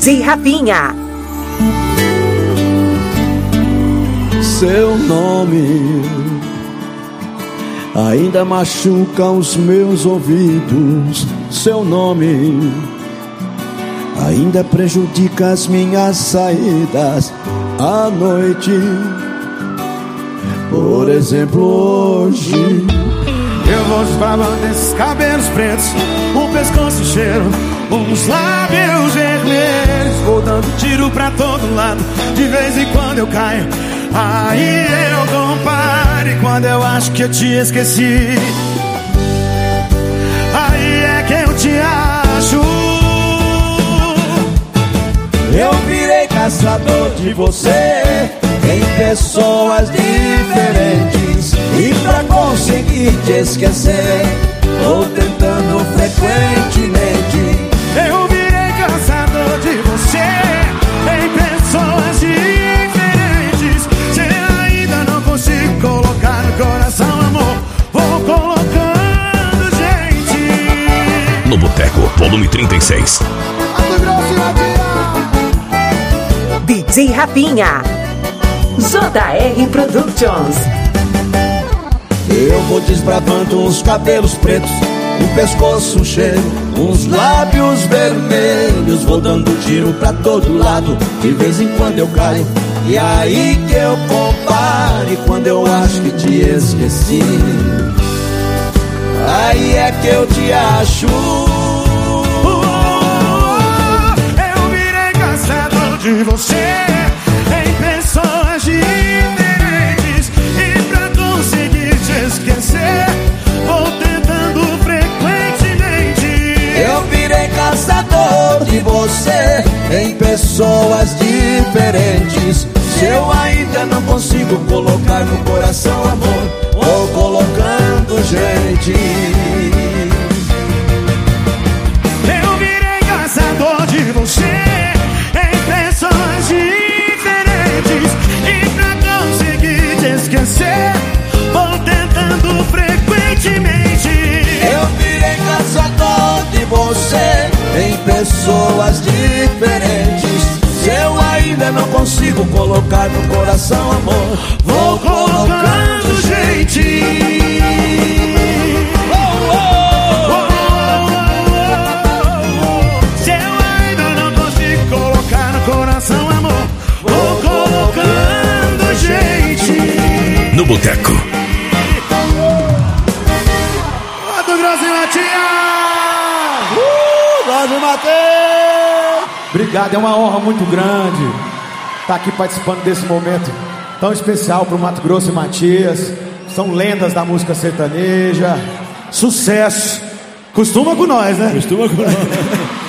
DJ Rafinha. Seu nome ainda machuca os meus ouvidos. Seu nome ainda prejudica as minhas saídas à noite. Por exemplo, hoje eu vou desbravando esses cabelos pretos, um pescoço cheiro, uns lábios vermelhos. Vou dando tiro pra todo lado, de vez em quando eu caio. Aí eu comparo, e quando eu acho que eu te esqueci, aí é que eu te acho. Eu virei caçador de você em pessoas diferentes, e pra conseguir te esquecer, tô tentando frequentemente. Eu virei caçador de você em pessoas diferentes. Se ainda não consigo colocar no coração, amor, vou colocando, gente. No Boteco, volume 36. DJ Rafinha. JR Productions. Eu vou desbravando uns cabelos pretos, um pescoço cheio, uns lábios vermelhos. Vou dando tiro pra todo lado, de vez em quando eu caio. E aí que eu comparo, e quando eu acho que te esqueci, aí é que eu te acho. Eu virei caçador de você em pessoas diferentes, e pra conseguir te esquecer, vou tentando frequentemente. Eu virei caçador de você em pessoas diferentes. Se eu ainda não consigo colocar no coração, amor, vou colocando, gente. Eu virei caçador de você em pessoas diferentes, e pra conseguir te esquecer, vou tentando frequentemente. Eu virei caçador de você em pessoas diferentes. Se eu ainda não consigo colocar no coração, amor, Vou colocando, gente. Se eu ainda não consigo colocar no coração, amor, vou colocando, gente. No Boteco. Do Brasil, Brasil Mateus! obrigado, é uma honra muito grande estar aqui participando desse momento tão especial para o Mato Grosso e Matias. São lendas da música sertaneja, sucesso. Costuma com nós, né? Costuma com nós.